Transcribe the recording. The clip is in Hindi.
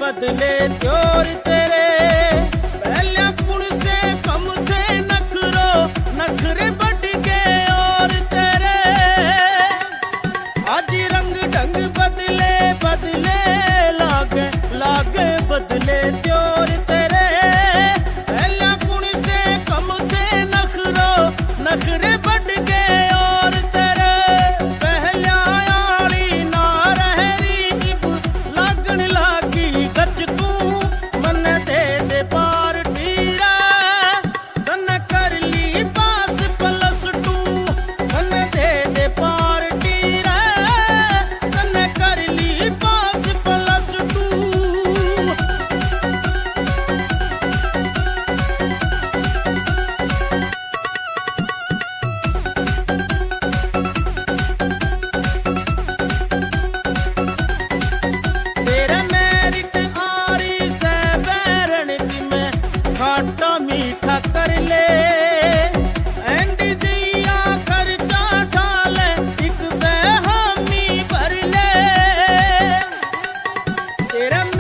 बदले त्योर तेरे, पहले कुण से कम थे नखरो, नखरे बढ़ गए और तेरे। आज रंग ढंग बदले बदले लागे लागे बदले त्योर तेरे, पहले कुण से कम थे नखरो, नखरे बढ़ गए और तेरे। पहले आयाली ना रहरी इब लागण लागी गच तू, मन दे दे पार टीरा, तन कर ली पास प्लस टू, मन दे दे पार टीरा, तन कर ली पास प्लस टू। तेरे मेरिट आरी से बैरण की मैं खाटा मीठा कर ले, एंडी दिया खर्चा ढाले एक बेहामी भर ले। तेरे